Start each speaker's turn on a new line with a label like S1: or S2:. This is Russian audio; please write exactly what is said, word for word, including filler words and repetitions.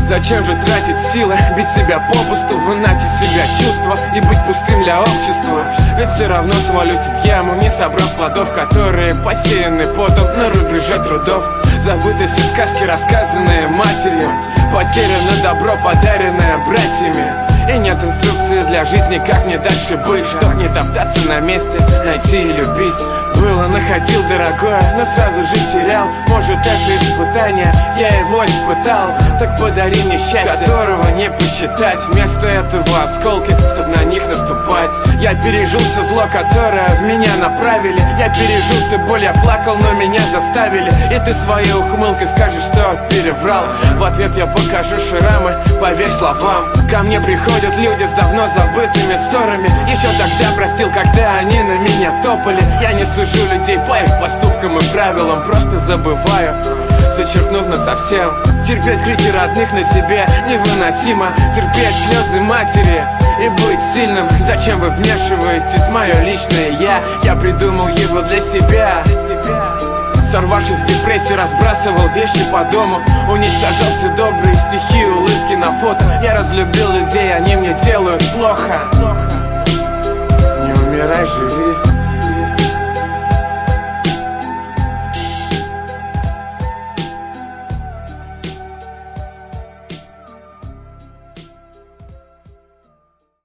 S1: Зачем же тратить силы, бить себя попусту, вынатить себя чувства и быть пустым для общества? Ведь все равно свалюсь в яму, не собрав плодов, которые посеяны потом на рубеже трудов. Забыты все сказки, рассказанные матерью, потеряно добро, подаренное братьями. И нет инструкции для жизни, как мне дальше быть, чтоб не топтаться на месте, найти и любить. Было, находил дорогое, но сразу же терял. Может, это испытание, я его испытал. Так подари мне счастье, которого не посчитать. Вместо этого осколки, чтоб на них наступать. Я пережил все зло, которое в меня направили. Я пережил все боль, я плакал, но меня заставили. И ты своей ухмылкой скажешь, что переврал. В ответ я покажу шрамы, поверь словам. Ко мне приходят люди с давно забытыми ссорами. Еще тогда простил, когда они на меня топали. Я не сужу людей по их поступкам и правилам, просто забываю, зачеркнув насовсем. Терпеть крики родных на себе невыносимо. Терпеть слезы матери и быть сильным. Зачем вы вмешиваетесь в мое личное я? Я придумал его для себя. Сорвавшись в депрессии, разбрасывал вещи по дому. Уничтожал все добрые стихи, улыбки на фото. Я разлюбил людей, они мне делают плохо. Не умирай, живи.